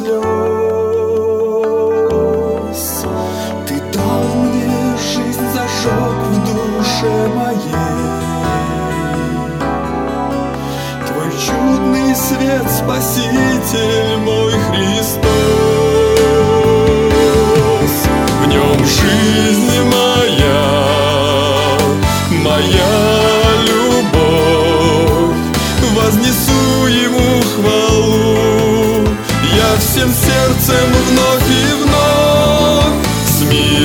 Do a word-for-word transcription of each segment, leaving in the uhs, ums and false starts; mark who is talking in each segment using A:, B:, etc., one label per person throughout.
A: слез. Ты дал мне жизнь, зажег в душе моей Твой чудный свет, Спаситель мой Христос. В нем жизнь моя, моя любовь, вознесу Ему хвалу. Я всем сердцем вновь и вновь в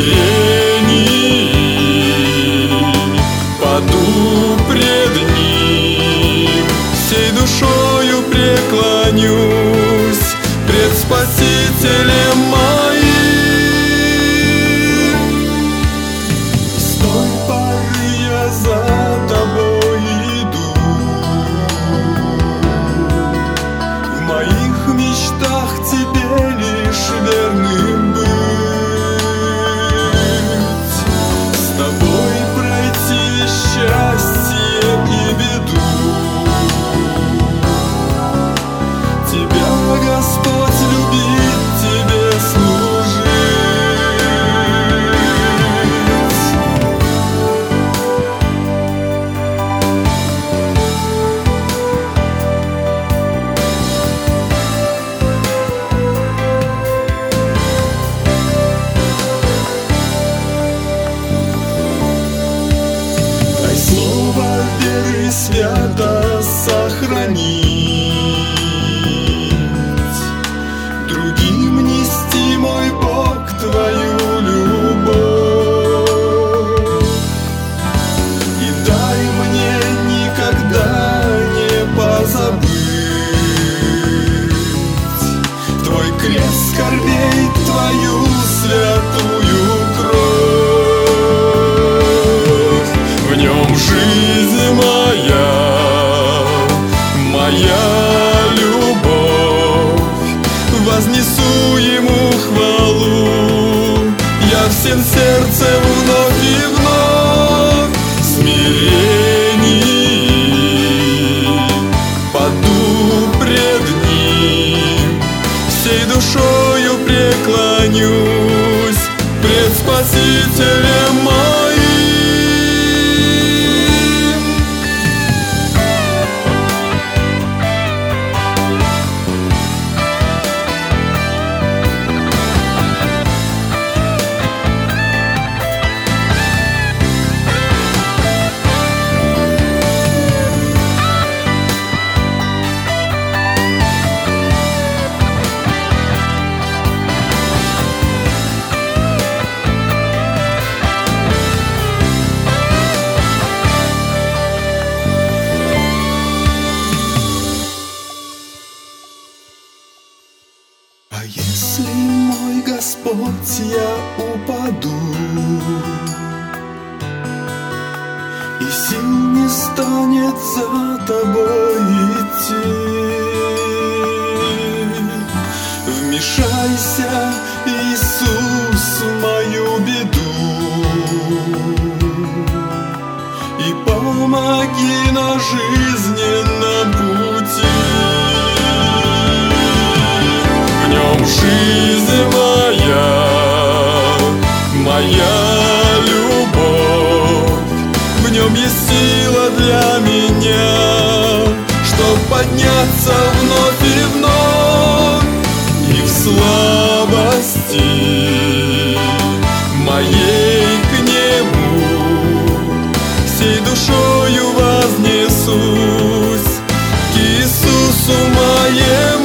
A: смирении паду пред Ним, всей душою преклонюсь пред Спасителем моим. С той поры я за Тобой иду, в моих мечтах Тебе лишь верным быть, с Тобой пройти счастье и беду. Тебя, Господь, любит, Тебе служить. Дай слово веры свято сохранить, другим нести, мой Бог, Твою любовь. И дай мне никогда не позабыть Твой крест скорбей, Твою святую кровь. В нем жизнь моя, моя любовь, вознесу Ему хвалу. Я всем сердцем вновь и вновь в смирении паду пред Ним, всей душою преклонюсь пред Спасителем моим. А если, мой Господь, я упаду и сил не станет за Тобой идти, вмешайся, Иисус, в мою беду и помоги на жизненном пути. В нем жизнь моя, моя любовь, в нем есть сила для меня, чтоб подняться вновь и вновь, и в слабости моей к Нему всей душою вознесусь к Иисусу моему.